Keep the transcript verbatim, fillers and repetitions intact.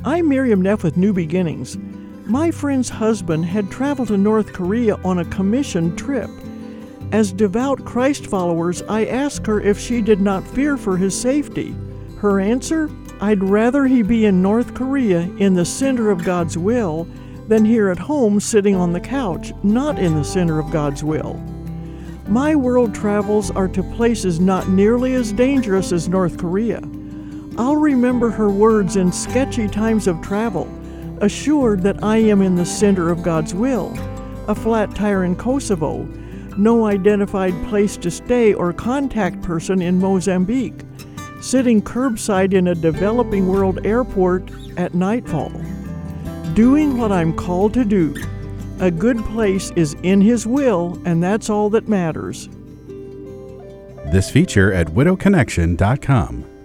I'm Miriam Neff with New Beginnings. My friend's husband had traveled to North Korea on a commissioned trip. As devout Christ followers, I asked her if she did not fear for his safety. Her answer? I'd rather he be in North Korea in the center of God's will than here at home sitting on the couch, not in the center of God's will. My world travels are to places not nearly as dangerous as North Korea. I'll remember her words in sketchy times of travel, assured that I am in the center of God's will. A flat tire in Kosovo, no identified place to stay or contact person in Mozambique, sitting curbside in a developing world airport at nightfall. Doing what I'm called to do. A good place is in His will, and that's all that matters. This feature at widow connection dot com.